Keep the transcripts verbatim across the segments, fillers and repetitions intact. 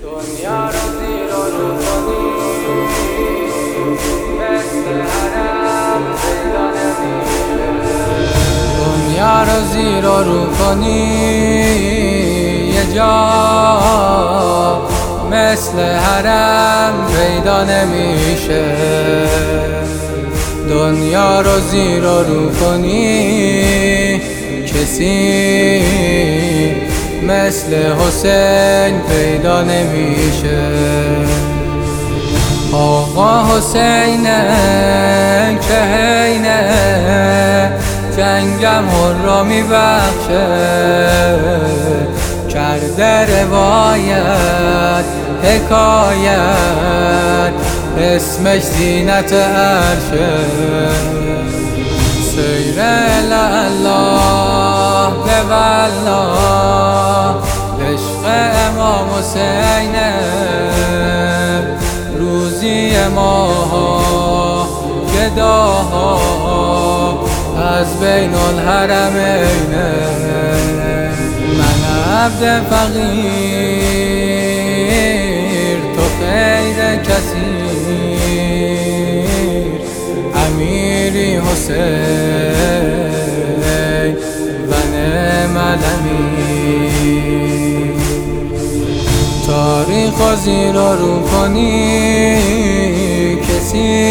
دنیا رو زیر و رو کنی مثل حرم پیدا نمیشه. دنیا رو زیر و رو کنی یه جا مثل حرم پیدا نمیشه. دنیا رو زیر و رو کنی کسی مثل حسین پیدا نمیشه. آقا حسینه که حینه جنگم را میبخشه، کرده روایت حکایت اسمش زینت عرشه. سیر الله به والله عشق امام حسینه، روزی ماها گداها از بین الحرمینه. من عبد فقیر تو خیر کثیر، امیری حسین و نعم الامیر. تاریخ و زیر و رو کنی کسی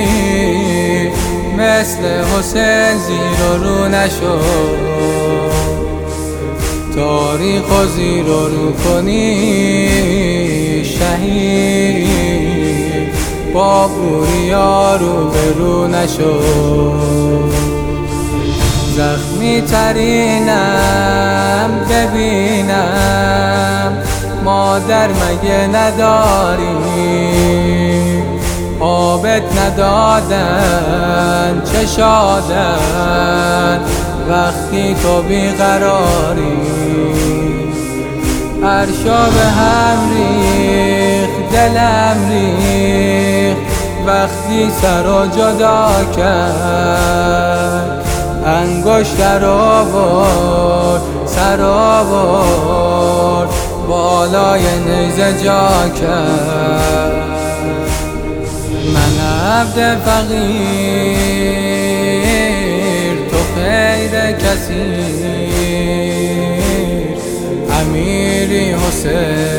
مثل حسین زیر و رو نشد. تاریخ و زیر و رو کنی شهید با بوریا رو به رو نشد. زخمی ترینم ببینم مادر مگه نداری، آبت ندادن چه شادن وقتی تو بیقراری. عرشا به هم ریخ دلم ریخ وقتی سر و جدا کرد، انگشت در آورد سر آورد بالای نیزه جا کرد. من عبد فقیر تو خیر کثیر، امیری حسین